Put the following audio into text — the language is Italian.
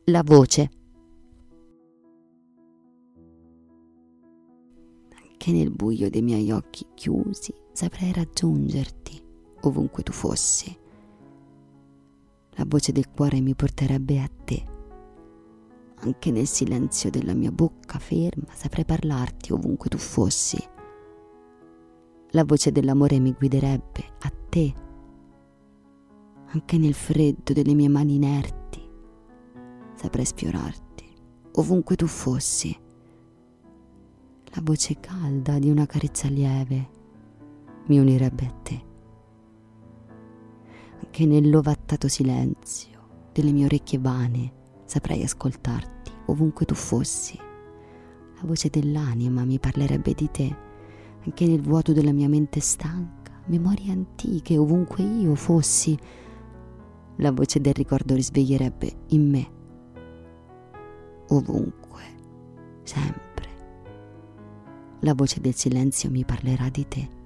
La voce. Anche nel buio dei miei occhi chiusi saprei raggiungerti ovunque tu fossi. La voce del cuore mi porterebbe a te. Anche nel silenzio della mia bocca ferma saprei parlarti ovunque tu fossi. La voce dell'amore mi guiderebbe a te. Anche nel freddo delle mie mani inerti saprei sfiorarti ovunque tu fossi. La voce calda di una carezza lieve mi unirebbe a te. Anche nell'ovattato silenzio delle mie orecchie vane saprei ascoltarti ovunque tu fossi. La voce dell'anima mi parlerebbe di te. Anche nel vuoto della mia mente stanca, memorie antiche ovunque io fossi. La voce del ricordo risveglierebbe in me ovunque, sempre. La voce del silenzio mi parlerà di te.